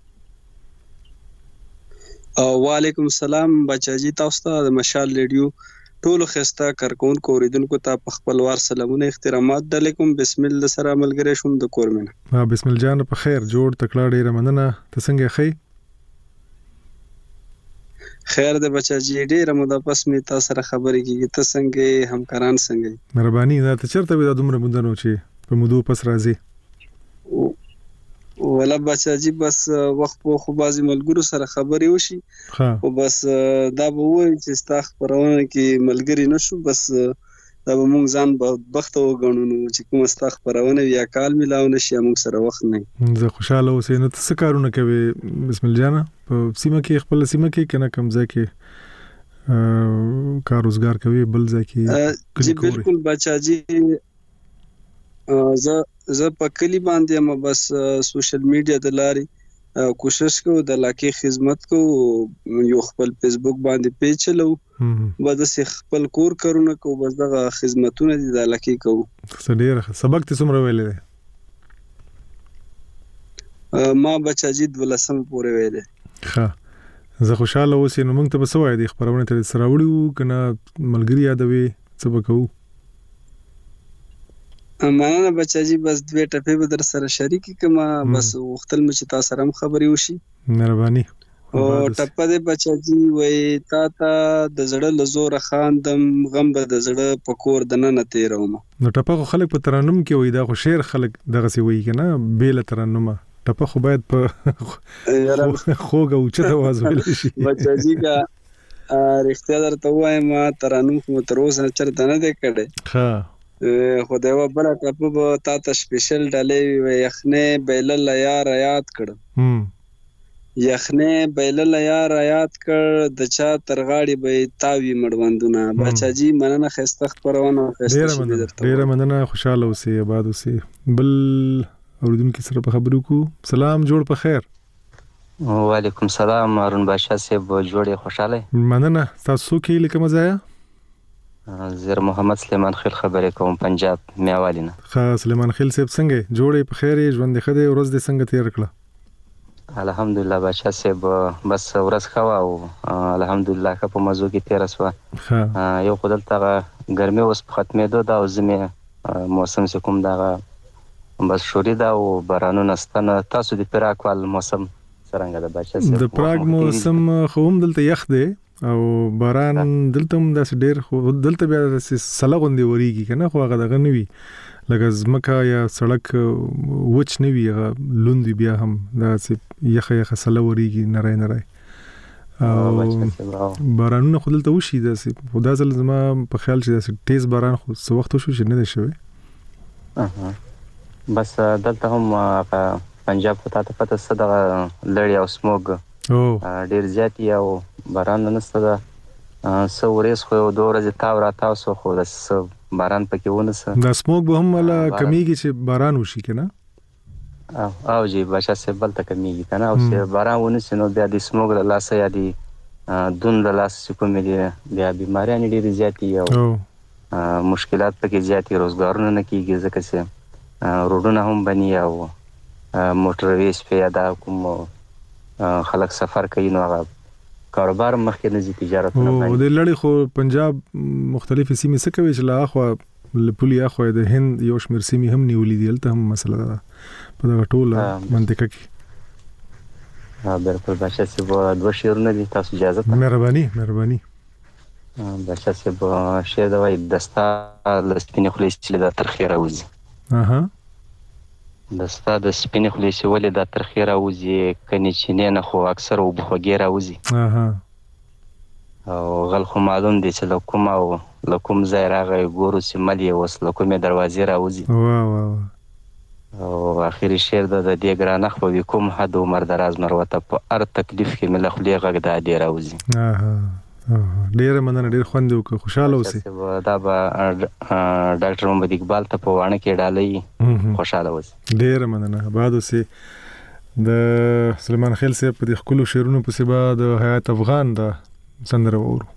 وعلیکم السلام. بچاجي تاسو ته د مشال رادیو ټولو خسته کارکونکو اوریدونکو ته په خپل وار سلامونه احترامات علیکم. بسم الله سره ملګری شوم د کورمنه. بسم الله جان په خیر جوړ تکړه ډیره مننه. ته څنګه خې؟ خیر د بچاجي ډیره موده پس می تاسو سره خبرې کیږي. ته څنګه همکاران څنګه؟ مهرباني دا ته چرته وې د دومره مونږ چې په مودو پس راځي. ولا بچاجي بس وخت په خو بازي ملګرو سره خبرې وشي او بس دا به وای چې ستا خبرونه کې ملګری نشو، بس دا به مونږ ځان بدبخت وګڼو چې کوم ستا خبرونه یا کال ملاو نشي مونږ سره وخت نه. زه خوشاله اوسې. نو څه کارونه کوي بسم الله جان په سیمه کې خپل سیمه کې کنه کم ځای کې کار روزګار کوي بل ځای کې؟ جی بالکل بچاجي زه په کلی باندې ما بس سوشل میډیا د لاري کوشش کوم د علاقې خدمت کوم. یو خپل فیسبوک باندې پیج چلو بعد سه خپل کور کارونه کوم. بس دغه خدمتونه د علاقې کوم. ډیر سبق ته څومره ویلې؟ ما بچاجي 12 پورې ویلې. ښه زه خوشاله اوسې. نو موږ ته به سوای دي خبرونه تر سره وړو کنه ملګری یادوي څه وکړو؟ مننه بچاجي بس دوه ټپې به در سره شریک کما بس وختل مې چې تاسو سره خبرې وشي. مهرباني. او ټپه دې بچاجي وای تا د زړه لزور خاندم غم به د زړه پکور د نه تیروم. نو ټپه خو خلک په ترنم کې وای دا خو شعر خلک دغه سی وای کنه بیل ترنم. ټپه خو باید په خوګه او چته आवाज ویل شي. بچاجي کا رښتیا درته وایم ترنم خو تر اوسه چرته نه دی کړی. ها خو دا و بل ټپه به تا ته سپیشل ډالې یخنه بیل یار یاد کړ. یخنه بیل یار یاد کړ د چا ترغاړي به تاوی مړوندونه. بچاجي مننه خسته خبرونه خسته شي درته. ډیره مننه. خوشاله اوسې آباد اوسې. بل اوریدونکو سره په خبرو کو. سلام جوړ په خیر. وعلیکم السلام هارون بادشاہ صاحب جوړې خوشاله. مننه. تاسو کې لیکم ځای زیر محمد سلیمان خیل خبرې کوم پنجاب میوالینه. ښه سلیمان خیل صاحب څنګه جوړې په خیر ژوند خدای ورځ دې څنګه تیر کړه؟ الحمدلله بادشاہ صاحب بس ورځ خوا او الحمدلله که په مزو کې تیر اسوه. یو خدای ته ګرمي اوس په ختمېدو دا او زمي موسم چې کوم دا بس شوري دا او بارانونه ستنه. تاسو د پراکوال موسم څنګه ده بادشاہ صاحب؟ د پراګ موسم خو هم دلته یخ دی او باران دلته هم داس ډیر خو دلته بیا سلغوندې وریږي کنه خو هغه دغه نوي لکه زمکه یا سړک وچ نوي هغه لوند بیا هم داس یخه سلغ وریږي نری او بارانونه خو دلته وشي داس خدا ځل زما په خیال چې داس تیز باران خو څه وخت شو چې نه دی شوی. بس دلته هم پنجاب په تاسو پته صدغه لړی او سموګ ډیر زیات او باران نشته ده. سو ورځ خو دوه ورځې تاو را تاسو خو د باران پکې ونسه. دا سموګ به هم ولا کمیږي چې باران وشي کنه؟ او جی بادشاہ صاحب بل ته کمیږي کنه او چې باران ونسه نو بیا د سموګ له لاسه یا دی دون له لاسه کوم دی بیا بیماریان ډیر زیات او مشکلات پکې زیات روزګارونه نه کیږي ځکه چې روډونه هم بني او موټر ویس په ادا کوم خلک سفر کوي نو هغه کاروبار مخکې نه زی تجارتونه باندې. او د لړۍ خو پنجاب مختلفې سیمې څه کوي چې لا خو لپولي اخو د هند یو شمیر سیمې هم نیولې دي. الته هم مسله ده په دغه ټوله منطقه کې. بالکل بادشاہ صاحب دوه شعرونه دي تاسو اجازه ته؟ مهرباني بادشاہ صاحب شعر دی دستا لسپینې خولې چې د ترخیره وځي. د ستا د سپینې خولې چې ولې دا ترخې راوځي کنې چینې نه خو اکثر اوبه خوږې راوځي او غل خو معلوم دی چې له کوم او له کوم ځای راغی ګورو چې مل یې اوس له کومې دروازې راوځي او اخري شعر د دې ګرانښت په کوم حد عمر دراز مروته په هر تکلیف کې مې له خولې غږ د دې راوځي ډېره مننه ډېر خوند وکړو خوشاله اوسئ دا به ډاکټر محمد اقبال ته په واڼه کې ډالۍ خوشاله اوسئ ډېره مننه آباد اوسئ د سلیمان خېل صاحب په دې ښکلو شعرونو پسې به د حیات افغان دا سندره وورو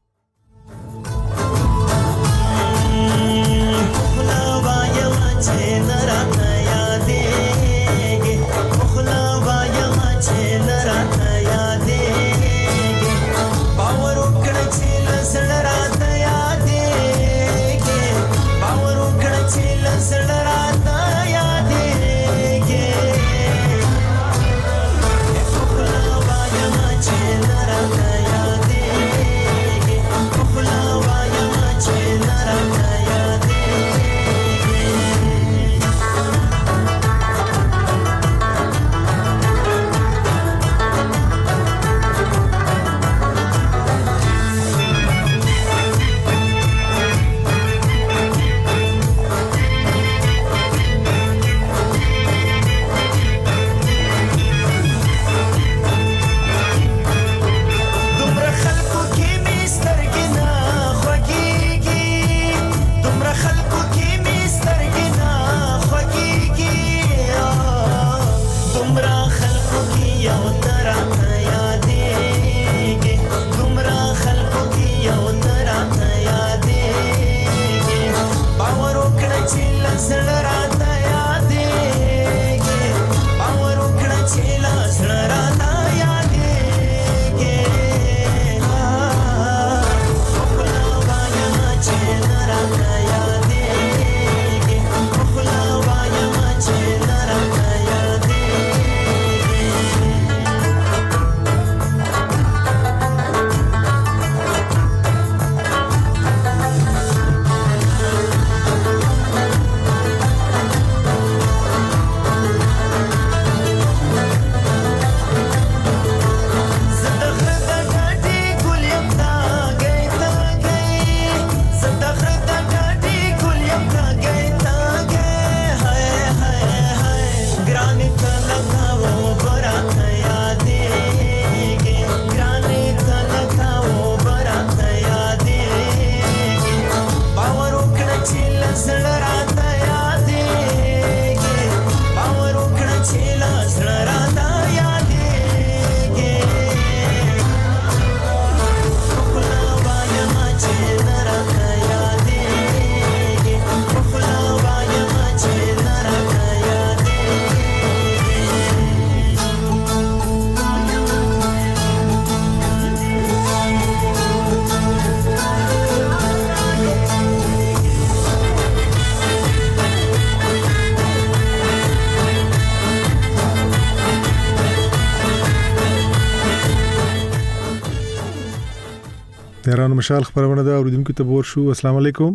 تهران مشال خبرونه ده اوریدونکو ته بور شو السلام علیکم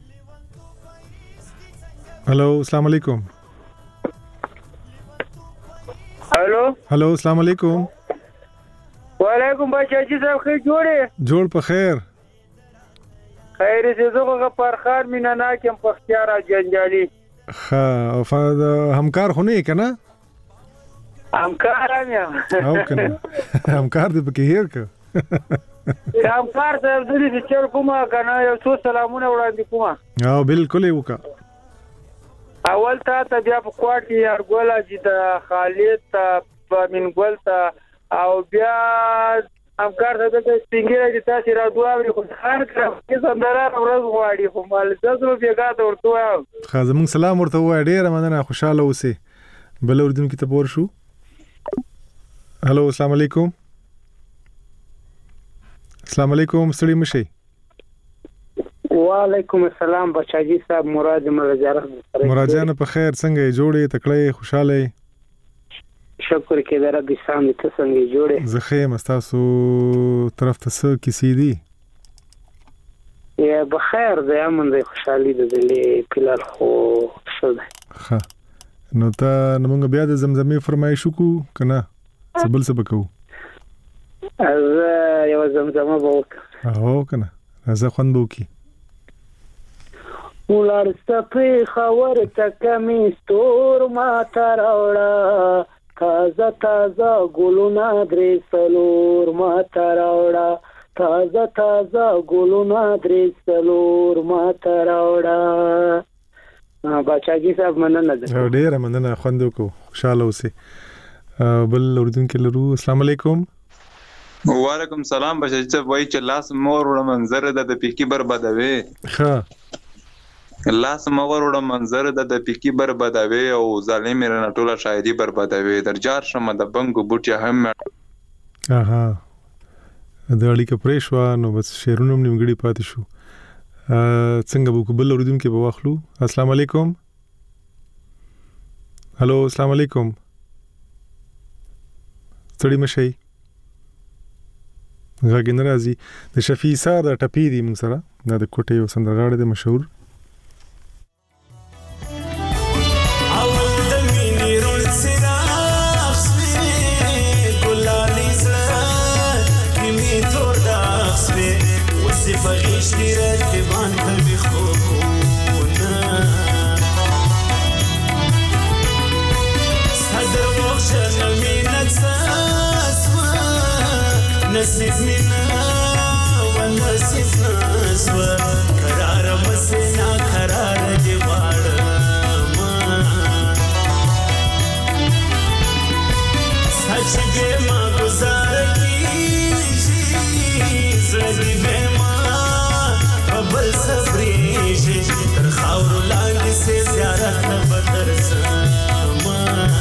هلو السلام علیکم هلو السلام علیکم وعلیکم بچاجي صاحب خیر جوړ په خیر خیر دې زغه پرخار مینا نا کوم په اختیار جنجالي ها او فاد همکار خونه کنه همکار او کنه همکار دې پکې هیر ک همکار صاحب دې چې کومه کنه یو څو سلامونه وړاندې کومه او بالکل وکا اول ته بیا په کوټ کې ارګولا چې د خالد ته من ګل ته او بیا همکار صاحب ته څنګه چې تاسو را دوه خو خان کړو زندره ورځ غواړي خو مال زړه بیګا ته ورته خازم سلام ورته وای ډیر مننه خوشاله اوسئ بل اوریدونکو ته پور شو هلو السلام علیکم السلام علیکم ستړي مشي وعلیکم السلام بچاجي صاحب مراد مراجعه په خیر څنګه جوړې تکړه خوشاله شکر کې در رب سامي ته څنګه جوړې زخه مستاسو طرف ته څه کیسې دي یا بخیر ده امن ده خوشحالي ده دلې پلال خو څه ده ها نو تا موږ بیا د زمزمې فرمایش وکړو کنه سبل سبکو از یو زمزمه وکړه او کنه زه خوند وکي ولر سپي خبر تکمي ستور ما تراوړه تازه تازه ګلونه درې څلور ما تراوړه تازه تازه ګلونه درې څلور ما تراوړه باچاګي صاحب مننه ده ډیره مننه خوند وکړو خوشاله اوسې بل اردوونکو لرو السلام علیکم وعلیکم سلام بچی صاحب وای چې لاس مور وړ منظر د پیکی بربادوي ها لاس مور وړ منظر د پیکی بربادوي او ظالم رنه ټوله شاعري بربادوي درجار شمه د بنګو بوټي هم اها د اړیکه پرېښوا نو بس شعرونه نیمګړي پاتې شو څنګه به بل اردوونکو به واخلو السلام علیکم هالو السلام علیکم ستړي مشي غږ نه راځي د شفیع سار د ټپی دی موږ سره د کوټې یو سندرغاړی دی مشهور فغيش في ركبان قلبي خوفونا صدر وخشنا منك ساسوا نسيت منا ونسيت ناسوا قرار مسنا قرار جوار سچ ما گزار کی زردی بما بل صبریږي تر خاور لاندې سي زیارت نه بدر سما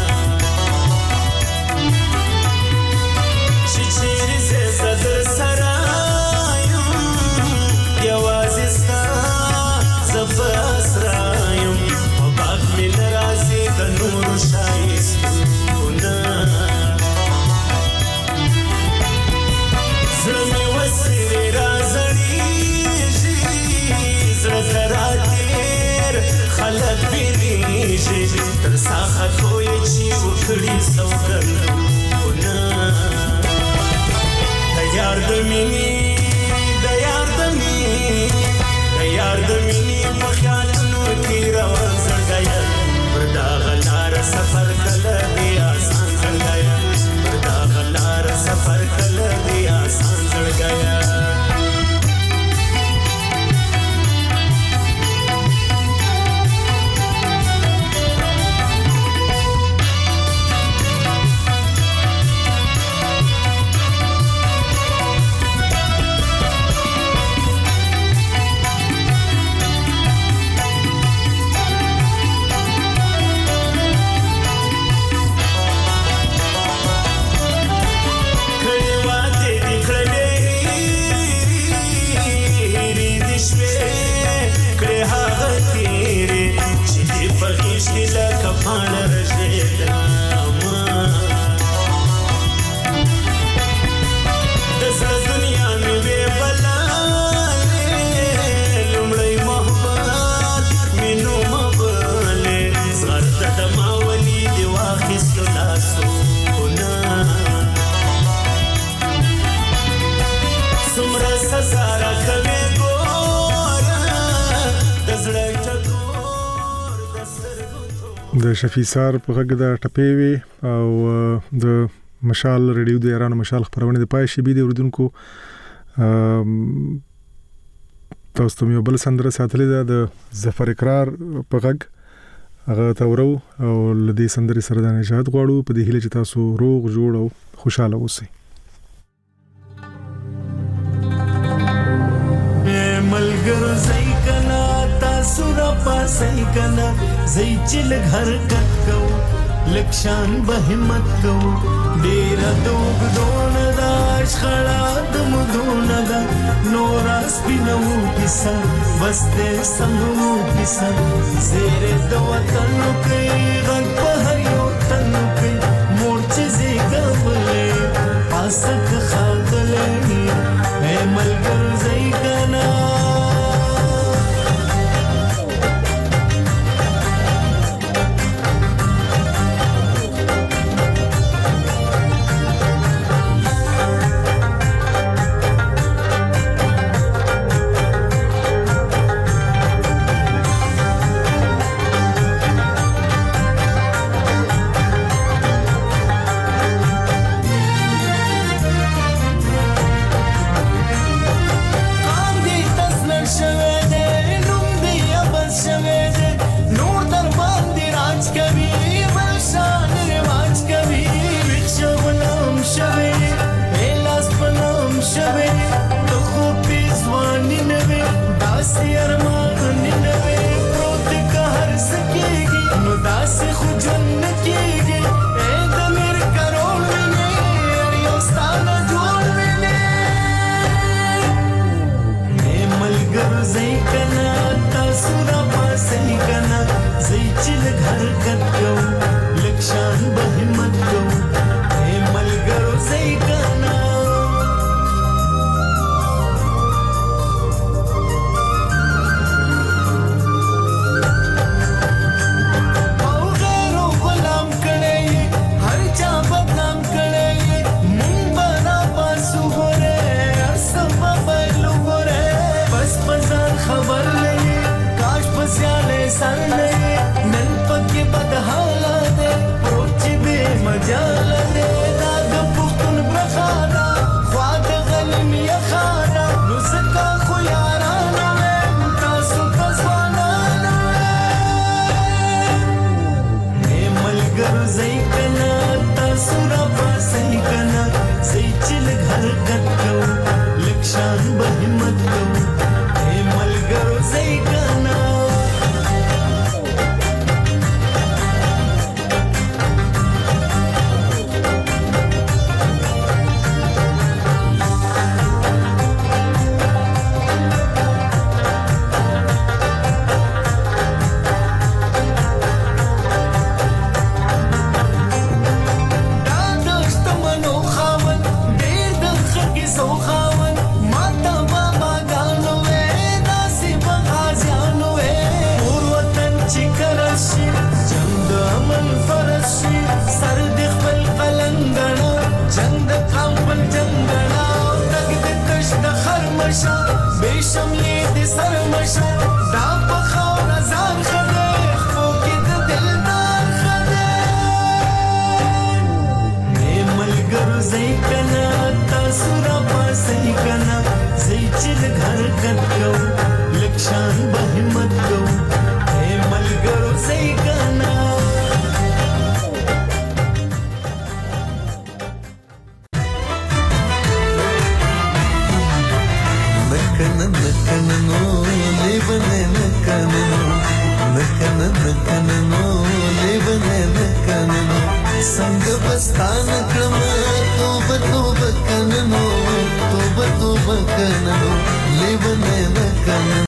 شچيري سي صدر سرايو يوازي ستا زفاس رايو وباق من راسي د نور شايستونا زمي وسيري رازړي زراتیر خلق بینیږي تر ساخه کوی چې وکړي سوګندونه د یار د مینې په خیالونو کې روان زړګیا پر دا غلار سفر کله دی آسان زړګیا پر دا غلار سفر کله دی آسان زړګیا د شفیع سار په غږ د ټپې وی او د مشال ریډیو د ایران مشال خبرونه د پای شي بي د اردوونکو تاسو ته یو بل سندره ساتلې ده د ظفر اقرار په غږ هغه تورو او لدی سندري سره د نجات غواړو په دې هیله چې تاسو روغ جوړ او خوشاله اوسئ ملګرو زئی کنا تاسو را پاسای کنا زئی چې لږ حرکت کو لکشان به همت کو ډیر دوغ دون دا شخړه د مدون دا نور سپینو کیسه بس دې سمو کیسه زیر د وطن کې غږ په هیو تن کې مورچ زیګولې پاسک خاطلې اے ملګرو زئی کنا ګرځي کنا تاسو را پاسې کنا زې چې حرکت کو لکشان به همت کو اے ملګرو زې کنا सर नहीं नन पके बदहाला दे रोची बे मजाल दे दाग पुख्तन बखाना ख्वाद गलम या खाना नुसका खुयाराना में तासु कज़वाना ने मलगर ज़ई कना तासु रबा सही कना ज़ई चिल घर कत को लक्षान बहिमत को ने मलगर ज़ई कना बेशम ये दे सरमशा दा पखाव नजार खदे फोके दे दिलदार खदे ने मलगर ज़ई कना तासुरा पासई कना ज़ई चिल घर कत को लक्षान बहिमत को ने मलगर ज़ई कना संग बस्तान क्रम तोब तोब कननो तोब तोब कननो लेवने न कन